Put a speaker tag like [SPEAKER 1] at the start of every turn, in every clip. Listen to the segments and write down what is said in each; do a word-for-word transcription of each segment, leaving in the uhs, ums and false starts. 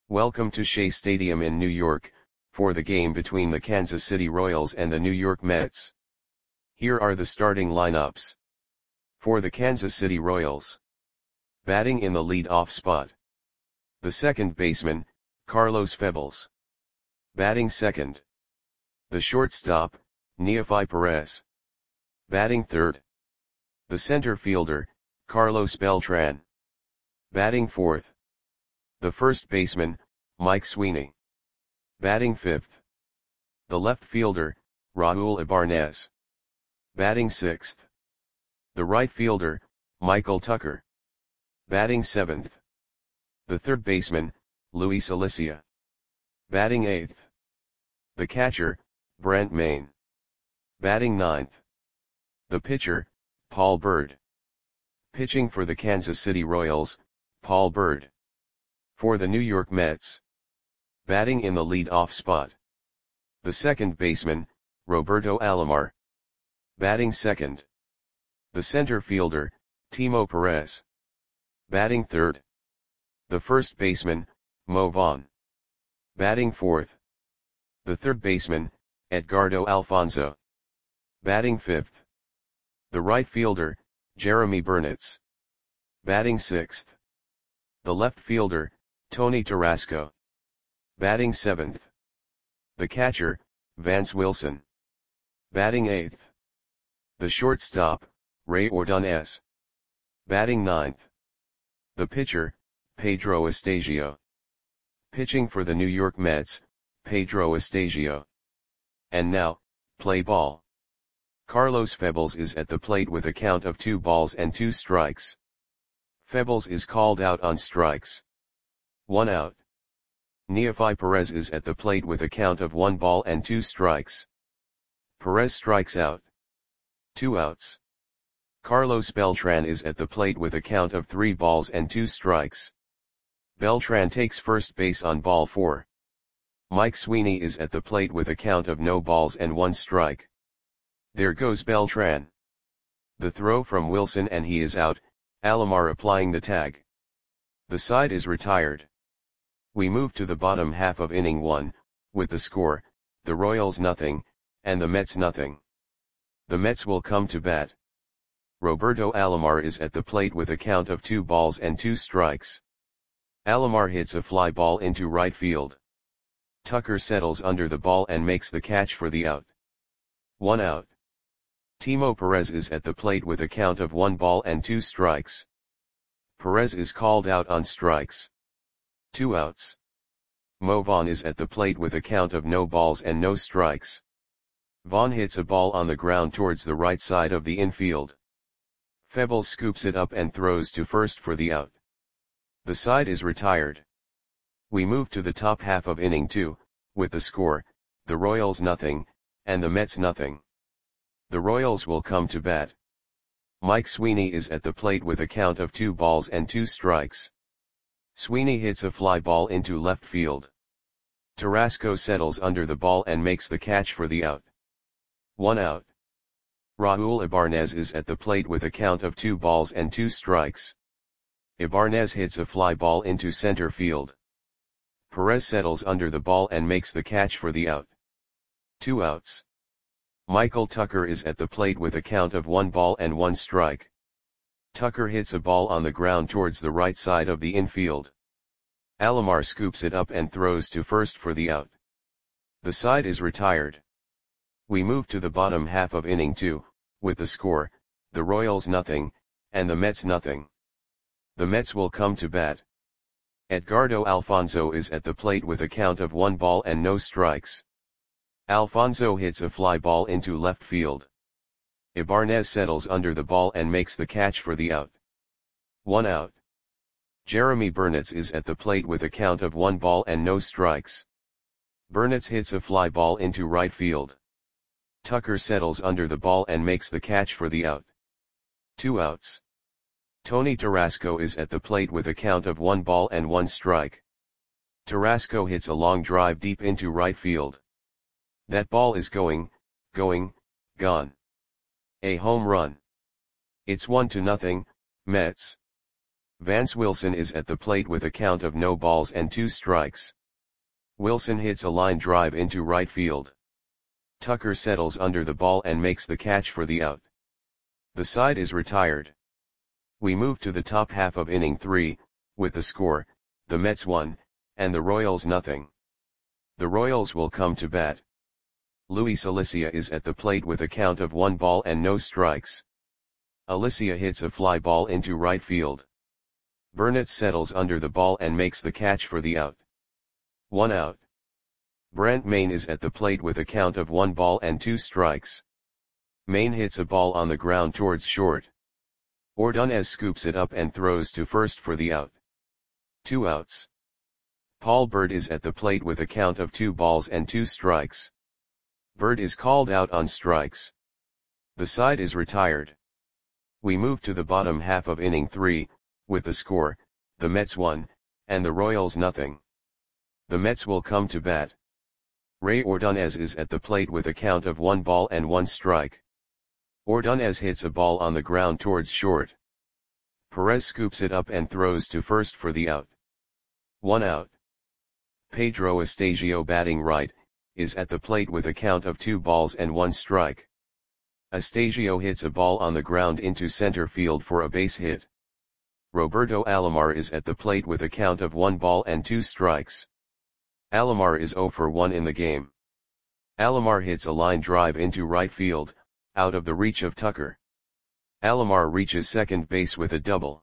[SPEAKER 1] Welcome to Shea Stadium in New York, for the game between the Kansas City Royals and the New York Mets. Here are the starting lineups. For the Kansas City Royals. Batting in the lead-off spot. The second baseman, Carlos Febles. Batting second. The shortstop, Neofi Perez. Batting third. The center fielder, Carlos Beltran. Batting fourth. The first baseman, Mike Sweeney. Batting fifth. The left fielder, Raul Ibanez. Batting sixth. The right fielder, Michael Tucker. Batting seventh. The third baseman, Luis Alicia. Batting eighth. The catcher, Brent Mayne. Batting ninth. The pitcher, Paul Byrd. Pitching for the Kansas City Royals, Paul Byrd. For the New York Mets. Batting in the lead-off spot. The second baseman, Roberto Alomar. Batting second. The center fielder, Timo Perez. Batting third. The first baseman, Mo Vaughn. Batting fourth. The third baseman, Edgardo Alfonzo. Batting fifth. The right fielder, Jeremy Burnitz. Batting sixth. The left fielder, Tony Tarasco. Batting seventh. The catcher, Vance Wilson. Batting eighth. The shortstop, Ray Ordonez. Batting ninth. The pitcher, Pedro Estasio. Pitching for the New York Mets, Pedro Estasio. And now, play ball. Carlos Febles is at the plate with a count of two balls and two strikes. Febles is called out on strikes. One out. Neofi Perez is at the plate with a count of one ball and two strikes. Perez strikes out. Two outs. Carlos Beltran is at the plate with a count of three balls and two strikes. Beltran takes first base on ball four. Mike Sweeney is at the plate with a count of no balls and one strike. There goes Beltran. The throw from Wilson and he is out, Alomar applying the tag. The side is retired. We move to the bottom half of inning one, with the score, the Royals nothing, and the Mets nothing. The Mets will come to bat. Roberto Alomar is at the plate with a count of two balls and two strikes. Alomar hits a fly ball into right field. Tucker settles under the ball and makes the catch for the out. One out. Timo Perez is at the plate with a count of one ball and two strikes. Perez is called out on strikes. Two outs. Mo Vaughn is at the plate with a count of no balls and no strikes. Vaughn hits a ball on the ground towards the right side of the infield. Febles scoops it up and throws to first for the out. The side is retired. We move to the top half of inning two, with the score, the Royals nothing, and the Mets nothing. The Royals will come to bat. Mike Sweeney is at the plate with a count of two balls and two strikes. Sweeney hits a fly ball into left field. Tarasco settles under the ball and makes the catch for the out. One out. Raul Ibanez is at the plate with a count of two balls and two strikes. Ibanez hits a fly ball into center field. Perez settles under the ball and makes the catch for the out. Two outs. Michael Tucker is at the plate with a count of one ball and one strike. Tucker hits a ball on the ground towards the right side of the infield. Alomar scoops it up and throws to first for the out. The side is retired. We move to the bottom half of inning two, with the score, the Royals nothing, and the Mets nothing. The Mets will come to bat. Edgardo Alfonzo is at the plate with a count of one ball and no strikes. Alfonzo hits a fly ball into left field. Ibanez settles under the ball and makes the catch for the out. One out. Jeremy Burnitz is at the plate with a count of one ball and no strikes. Burnitz hits a fly ball into right field. Tucker settles under the ball and makes the catch for the out. Two outs. Tony Tarasco is at the plate with a count of one ball and one strike. Tarasco hits a long drive deep into right field. That ball is going, going, gone. A home run. It's one to nothing, Mets. Vance Wilson is at the plate with a count of no balls and two strikes. Wilson hits a line drive into right field. Tucker settles under the ball and makes the catch for the out. The side is retired. We move to the top half of inning three, with the score, the Mets one, and the Royals nothing. The Royals will come to bat. Luis Alicia is at the plate with a count of one ball and no strikes. Alicia hits a fly ball into right field. Burnett settles under the ball and makes the catch for the out. One out. Brent Mayne is at the plate with a count of one ball and two strikes. Mayne hits a ball on the ground towards short. Ordonez scoops it up and throws to first for the out. Two outs. Paul Bird is at the plate with a count of two balls and two strikes. Bird is called out on strikes. The side is retired. We move to the bottom half of inning three, with the score, the Mets one, and the Royals nothing. The Mets will come to bat. Ray Ordonez is at the plate with a count of one ball and one strike. Ordonez hits a ball on the ground towards short. Perez scoops it up and throws to first for the out. One out. Pedro Astasio, batting right, is at the plate with a count of two balls and one strike. Astasio hits a ball on the ground into center field for a base hit. Roberto Alomar is at the plate with a count of one ball and two strikes. Alomar is zero for one in the game. Alomar hits a line drive into right field, out of the reach of Tucker. Alomar reaches second base with a double.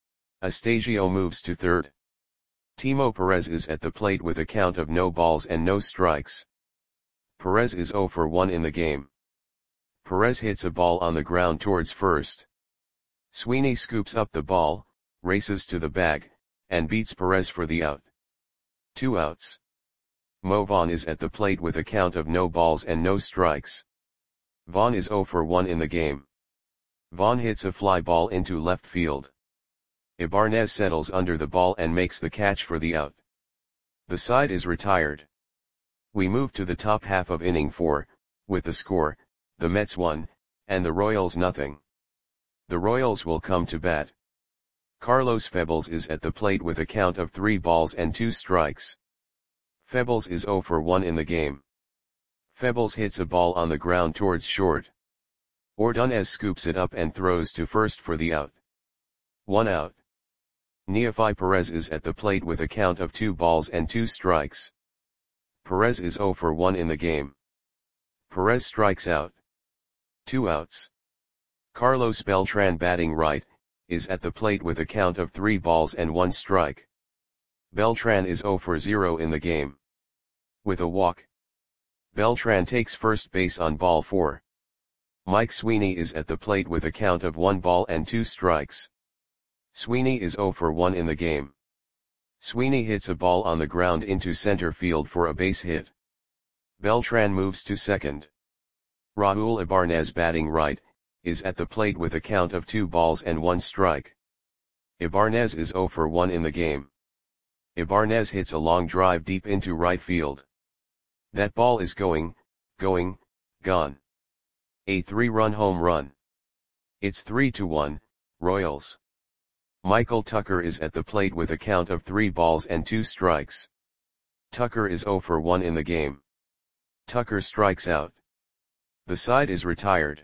[SPEAKER 1] Astasio moves to third. Timo Perez is at the plate with a count of no balls and no strikes. Perez is zero for one in the game. Perez hits a ball on the ground towards first. Sweeney scoops up the ball, races to the bag, and beats Perez for the out. Two outs. Mo Vaughn is at the plate with a count of no balls and no strikes. Vaughn is zero for one in the game. Vaughn hits a fly ball into left field. Ibanez settles under the ball and makes the catch for the out. The side is retired. We move to the top half of inning four, with the score, the Mets one, and the Royals nothing. The Royals will come to bat. Carlos Febles is at the plate with a count of three balls and two strikes. Febles is zero for one in the game. Febles hits a ball on the ground towards short. Ordonez scoops it up and throws to first for the out. One out. Neefi Perez is at the plate with a count of two balls and two strikes. Perez is zero for one in the game. Perez strikes out. Two outs. Carlos Beltran, batting right, is at the plate with a count of three balls and one strike. Beltran is zero for zero in the game. With a walk. Beltran takes first base on ball four. Mike Sweeney is at the plate with a count of one ball and two strikes. Sweeney is zero for one in the game. Sweeney hits a ball on the ground into center field for a base hit. Beltran moves to second. Raul Ibanez, batting right, is at the plate with a count of two balls and one strike. Ibanez is zero for one in the game. Ibanez hits a long drive deep into right field. That ball is going, going, gone. A three-run home run. It's three to one, Royals. Michael Tucker is at the plate with a count of three balls and two strikes. Tucker is zero for one in the game. Tucker strikes out. The side is retired.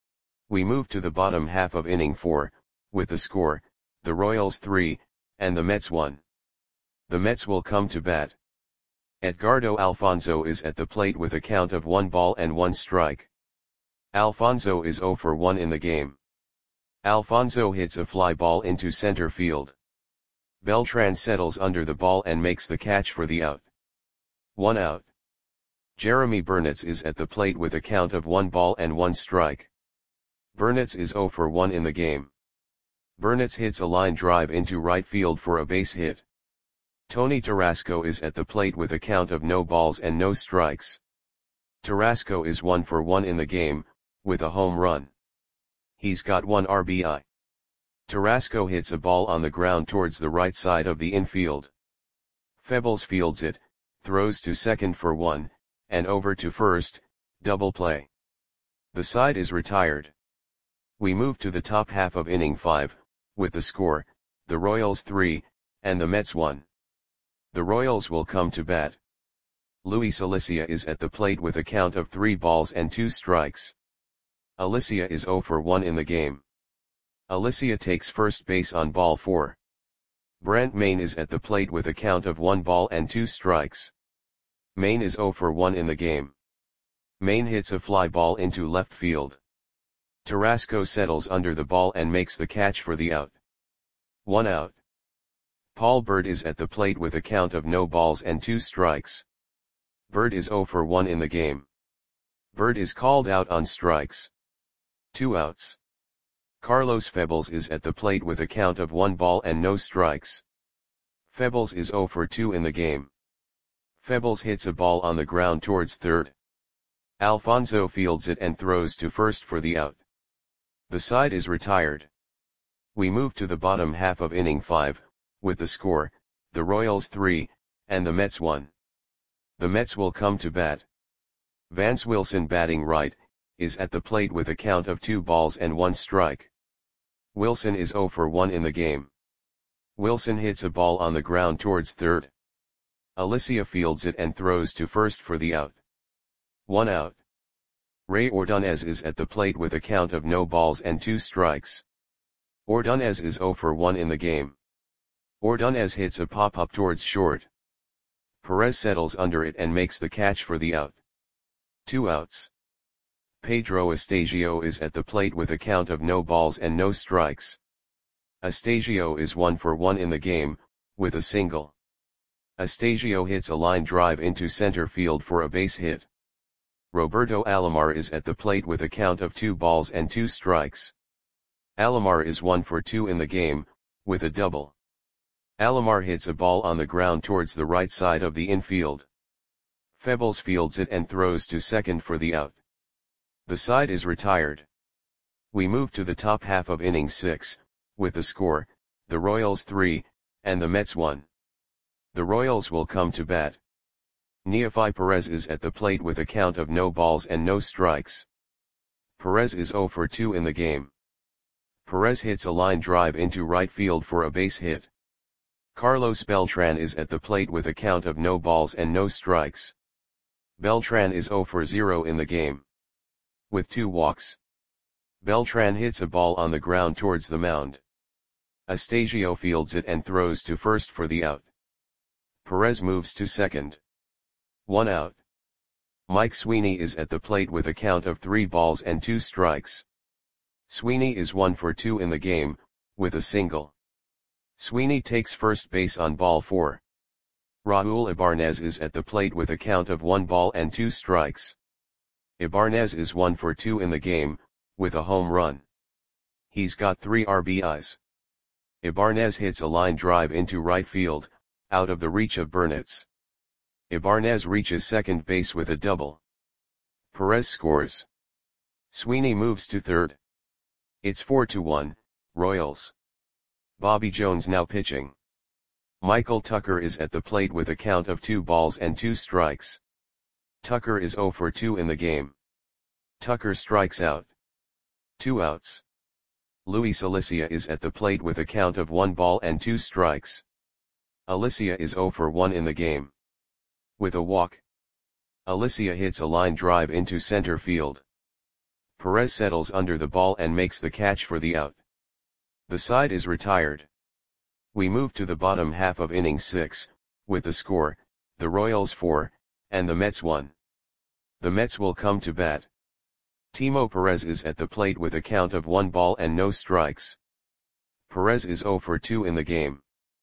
[SPEAKER 1] We move to the bottom half of inning four, with the score, the Royals three, and the Mets one. The Mets will come to bat. Edgardo Alfonzo is at the plate with a count of one ball and one strike. Alfonzo is zero for one in the game. Alfonzo hits a fly ball into center field. Beltran settles under the ball and makes the catch for the out. One out. Jeremy Burnitz is at the plate with a count of one ball and one strike. Burnitz is zero for one in the game. Burnitz hits a line drive into right field for a base hit. Tony Tarasco is at the plate with a count of no balls and no strikes. Tarasco is one for one in the game, with a home run. He's got one R B I. Tarasco hits a ball on the ground towards the right side of the infield. Febles fields it, throws to second for one, and over to first, double play. The side is retired. We move to the top half of inning five, with the score, the Royals three, and the Mets one. The Royals will come to bat. Luis Alicia is at the plate with a count of three balls and two strikes. Alicia is zero for one in the game. Alicia takes first base on ball four. Brant Maine is at the plate with a count of one ball and two strikes. Maine is zero for one in the game. Maine hits a fly ball into left field. Tarasco settles under the ball and makes the catch for the out. One out. Paul Bird is at the plate with a count of no balls and two strikes. Bird is zero for one in the game. Bird is called out on strikes. Two outs. Carlos Febles is at the plate with a count of one ball and no strikes. Febles is zero for two in the game. Febles hits a ball on the ground towards third. Alfonso fields it and throws to first for the out. The side is retired. We move to the bottom half of inning five, with the score, the Royals three, and the Mets one. The Mets will come to bat. Vance Wilson, batting right, is at the plate with a count of two balls and one strike. Wilson is zero for one in the game. Wilson hits a ball on the ground towards third. Alicia fields it and throws to first for the out. One out. Ray Ordonez is at the plate with a count of no balls and two strikes. Ordonez is zero for one in the game. Ordonez hits a pop-up towards short. Perez settles under it and makes the catch for the out. Two outs. Pedro Astasio is at the plate with a count of no balls and no strikes. Astasio is one for one in the game, with a single. Astasio hits a line drive into center field for a base hit. Roberto Alomar is at the plate with a count of two balls and two strikes. Alomar is one for two in the game, with a double. Alomar hits a ball on the ground towards the right side of the infield. Febles fields it and throws to second for the out. The side is retired. We move to the top half of inning six, with the score, the Royals three, and the Mets one. The Royals will come to bat. Neofi Perez is at the plate with a count of no balls and no strikes. Perez is zero for two in the game. Perez hits a line drive into right field for a base hit. Carlos Beltran is at the plate with a count of no balls and no strikes. Beltran is zero for zero in the game. With two walks. Beltran hits a ball on the ground towards the mound. Astasio fields it and throws to first for the out. Perez moves to second. One out. Mike Sweeney is at the plate with a count of three balls and two strikes. Sweeney is one for two in the game, with a single. Sweeney takes first base on ball four. Raul Ibanez is at the plate with a count of one ball and two strikes. Ibanez is one for two in the game, with a home run. He's got three R B Is. Ibanez hits a line drive into right field, out of the reach of Burnitz. Ibanez reaches second base with a double. Perez scores. Sweeney moves to third. It's four to one, Royals. Bobby Jones now pitching. Michael Tucker is at the plate with a count of two balls and two strikes. Tucker is zero for two in the game. Tucker strikes out. Two outs. Luis Alicia is at the plate with a count of one ball and two strikes. Alicia is zero for one in the game. With a walk. Alicia hits a line drive into center field. Perez settles under the ball and makes the catch for the out. The side is retired. We move to the bottom half of inning six, with the score, the Royals four, and the Mets one. The Mets will come to bat. Timo Perez is at the plate with a count of one ball and no strikes. Perez is zero for two in the game.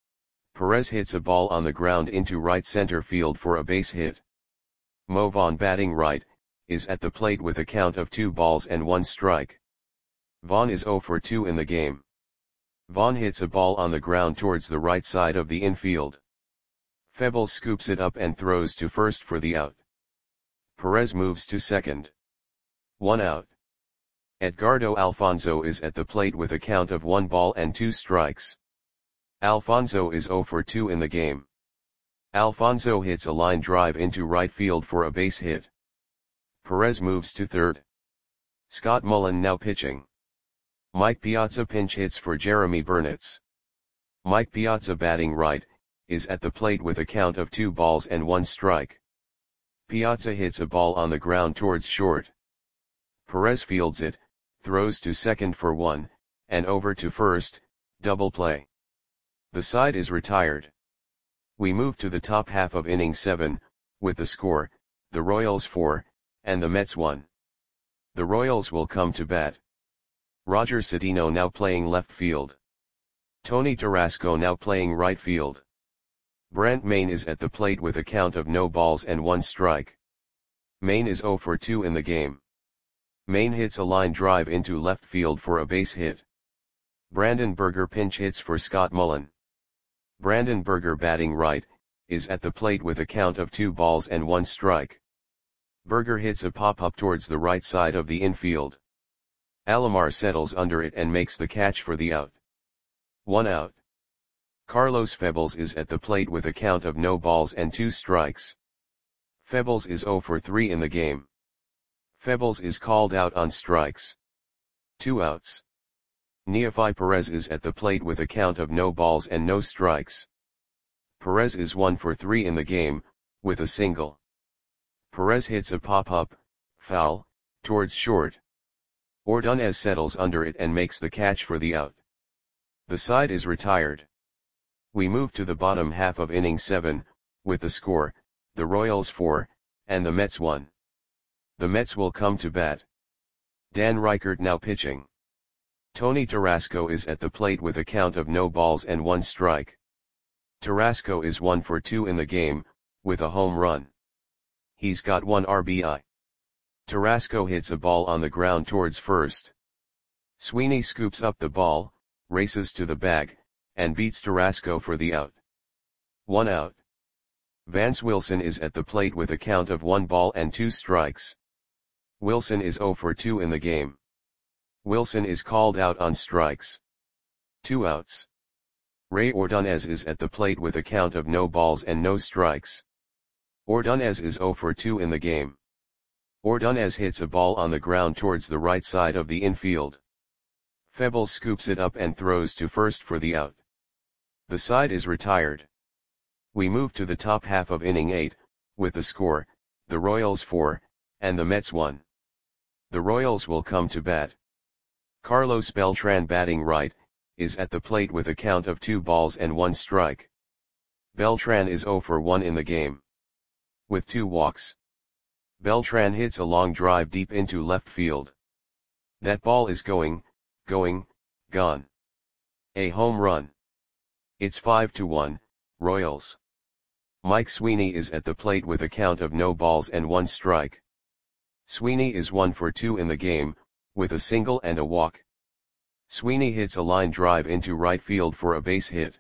[SPEAKER 1] Perez hits a ball on the ground into right center field for a base hit. Mo Vaughn, batting right, is at the plate with a count of two balls and one strike. Vaughn is zero for two in the game. Vaughn hits a ball on the ground towards the right side of the infield. Febles scoops it up and throws to first for the out. Perez moves to second. One out. Edgardo Alfonso is at the plate with a count of one ball and two strikes. Alfonso is zero for two in the game. Alfonso hits a line drive into right field for a base hit. Perez moves to third. Scott Mullen now pitching. Mike Piazza pinch hits for Jeremy Burnitz. Mike Piazza batting right, is at the plate with a count of two balls and one strike. Piazza hits a ball on the ground towards short. Perez fields it, throws to second for one, and over to first, double play. The side is retired. We move to the top half of inning seven, with the score, the Royals four, and the Mets one. The Royals will come to bat. Roger Cedeno now playing left field. Tony Tarasco now playing right field. Brent Mayne is at the plate with a count of no balls and one strike. Mayne is oh for two in the game. Mayne hits a line drive into left field for a base hit. Brandon Berger pinch hits for Scott Mullen. Brandon Berger batting right, is at the plate with a count of two balls and one strike. Berger hits a pop-up towards the right side of the infield. Alomar settles under it and makes the catch for the out. One out. Carlos Febles is at the plate with a count of no balls and two strikes. Febles is oh for three in the game. Febles is called out on strikes. Two outs. Neofi Perez is at the plate with a count of no balls and no strikes. Perez is one for three in the game, with a single. Perez hits a pop-up, foul, towards short. Ordonez settles under it and makes the catch for the out. The side is retired. We move to the bottom half of inning seven, with the score, the Royals four, and the Mets one. The Mets will come to bat. Dan Reichert now pitching. Tony Tarasco is at the plate with a count of no balls and one strike. Tarasco is one for two in the game, with a home run. He's got one R B I. Tarasco hits a ball on the ground towards first. Sweeney scoops up the ball, races to the bag, and beats Tarasco for the out. One out. Vance Wilson is at the plate with a count of one ball and two strikes. Wilson is oh for two in the game. Wilson is called out on strikes. Two outs. Ray Ordonez is at the plate with a count of no balls and no strikes. Ordonez is oh for two in the game. Ordonez hits a ball on the ground towards the right side of the infield. Febles scoops it up and throws to first for the out. The side is retired. We move to the top half of inning eight, with the score, the Royals four, and the Mets one. The Royals will come to bat. Carlos Beltran batting right, is at the plate with a count of two balls and one strike. Beltran is oh for one in the game. With two walks. Beltran hits a long drive deep into left field. That ball is going, going, gone. A home run. It's five to one, Royals. Mike Sweeney is at the plate with a count of no balls and one strike. Sweeney is one for two in the game, with a single and a walk. Sweeney hits a line drive into right field for a base hit.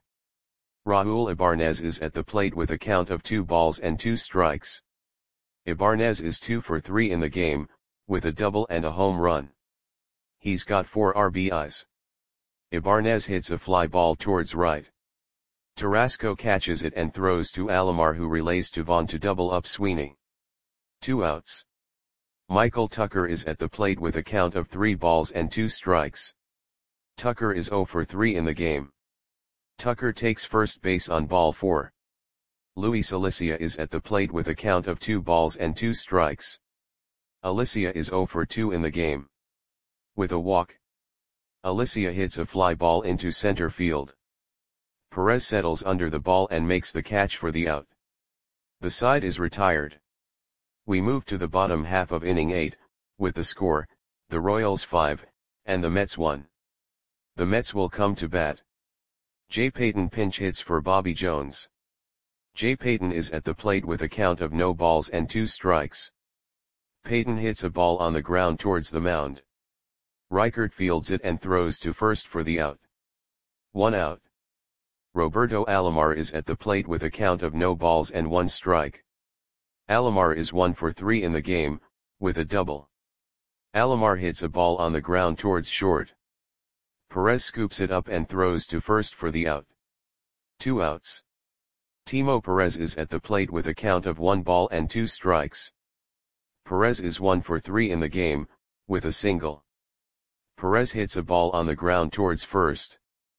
[SPEAKER 1] Raul Ibarnez is at the plate with a count of two balls and two strikes. Ibarnez is two for three in the game, with a double and a home run. He's got four R B Is. Ibarnez hits a fly ball towards right. Tarasco catches it and throws to Alomar, who relays to Vaughn to double up Sweeney. Two outs. Michael Tucker is at the plate with a count of three balls and two strikes. Tucker is oh for three in the game. Tucker takes first base on ball four. Luis Alicia is at the plate with a count of two balls and two strikes. Alicia is oh for two in the game. With a walk. Alicia hits a fly ball into center field. Perez settles under the ball and makes the catch for the out. The side is retired. We move to the bottom half of inning eight, with the score, the Royals five, and the Mets one. The Mets will come to bat. Jay Payton pinch hits for Bobby Jones. Jay Payton is at the plate with a count of no balls and two strikes. Payton hits a ball on the ground towards the mound. Reichert fields it and throws to first for the out. One out. Roberto Alomar is at the plate with a count of no balls and one strike. Alomar is one for three in the game, with a double. Alomar hits a ball on the ground towards short. Perez scoops it up and throws to first for the out. Two outs. Timo Perez is at the plate with a count of one ball and two strikes. Perez is one for three in the game, with a single. Perez hits a ball on the ground towards first.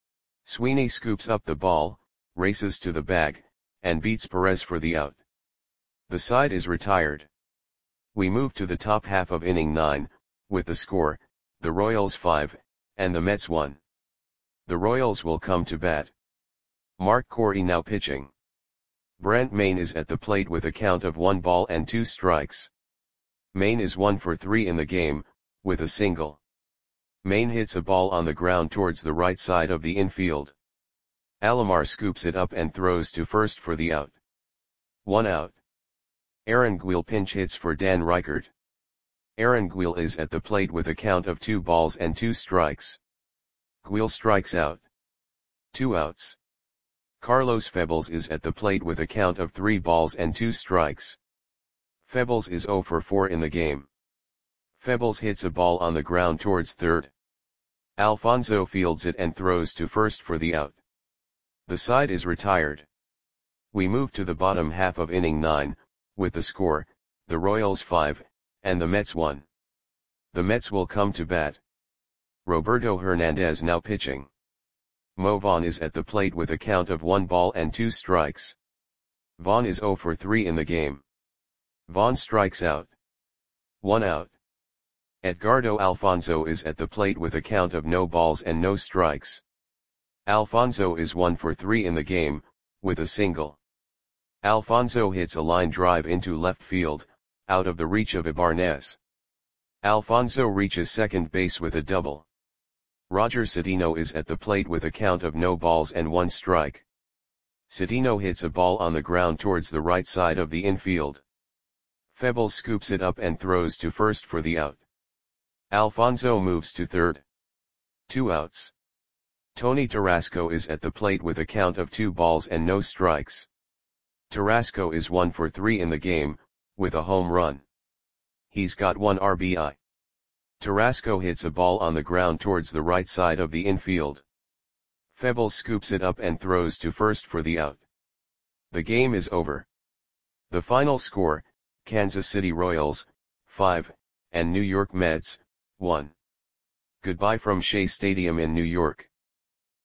[SPEAKER 1] Sweeney scoops up the ball, races to the bag, and beats Perez for the out. The side is retired. We move to the top half of inning nine, with the score, the Royals five, and the Mets one. The Royals will come to bat. Mark Corey now pitching. Brent Mayne is at the plate with a count of one ball and two strikes. Mayne is one for three in the game, with a single. Mayne hits a ball on the ground towards the right side of the infield. Alomar scoops it up and throws to first for the out. One out. Aaron Guil pinch hits for Dan Reichert. Aaron Guil is at the plate with a count of two balls and two strikes. Guil strikes out. Two outs. Carlos Febles is at the plate with a count of three balls and two strikes. Febles is zero for four in the game. Febles hits a ball on the ground towards third. Alfonso fields it and throws to first for the out. The side is retired. We move to the bottom half of inning nine, with the score, the Royals five, and the Mets one. The Mets will come to bat. Roberto Hernandez now pitching. Mo Vaughn is at the plate with a count of one ball and two strikes. Vaughn is zero for three in the game. Vaughn strikes out. One out. Edgardo Alfonso is at the plate with a count of no balls and no strikes. Alfonso is one for three in the game, with a single. Alfonso hits a line drive into left field, out of the reach of Ibanez. Alfonso reaches second base with a double. Roger Cedeno is at the plate with a count of no balls and one strike. Cedeno hits a ball on the ground towards the right side of the infield. Febles scoops it up and throws to first for the out. Alfonso moves to third. Two outs. Tony Tarasco is at the plate with a count of two balls and no strikes. Tarasco is one for three in the game, with a home run. He's got one R B I. Tarasco hits a ball on the ground towards the right side of the infield. Febles scoops it up and throws to first for the out. The game is over. The final score, Kansas City Royals, five, and New York Mets, one. Goodbye from Shea Stadium in New York.